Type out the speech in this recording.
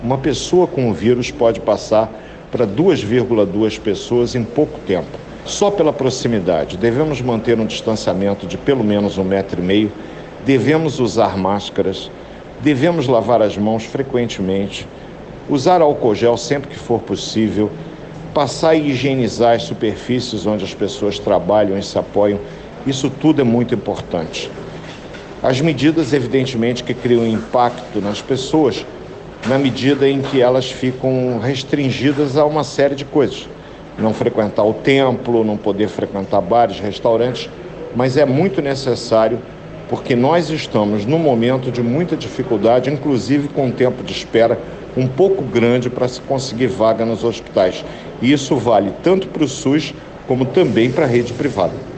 Uma pessoa com o vírus pode passar para 2,2 pessoas em pouco tempo. Só pela proximidade, devemos manter um distanciamento de pelo menos 1,5 m, devemos usar máscaras, devemos lavar as mãos frequentemente, usar álcool gel sempre que for possível, passar e higienizar as superfícies onde as pessoas trabalham e se apoiam. Isso tudo é muito importante. As medidas, evidentemente, que criam impacto nas pessoas, na medida em que elas ficam restringidas a uma série de coisas. Não frequentar o templo, não poder frequentar bares, restaurantes, mas é muito necessário porque nós estamos num momento de muita dificuldade, inclusive com um tempo de espera um pouco grande para se conseguir vaga nos hospitais. E isso vale tanto para o SUS como também para a rede privada.